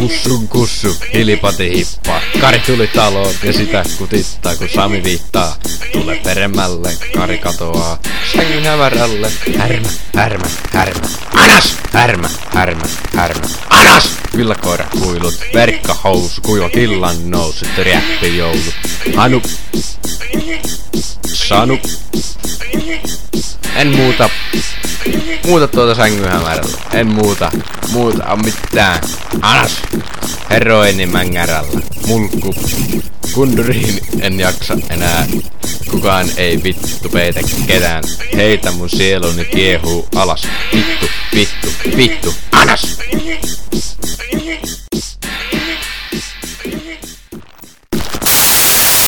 Mussun kussu, hilipati hippaa. Kari tuli taloon ja sitä kutittaa, kun Sami viittaa. Tule peremmälle, Kari katoaa. Sängyn hämärälle. Härmä, härmä, härmä. Anas! Härmä, härmä, härmä. Anas! Villakoira kuilut, verkkahousu, kuiva killan nousu, räppi joulu. Anu. Sanu. En muuta tuota sängynhämärällä. En muuta on mitään. Anas! Heroini mängärällä. Mulkku. Kunduriin en jaksa enää. Kukaan ei vittu peitä ketään. Heitä mun sieluni kiehuu alas. Vittu, vittu, vittu. Anas!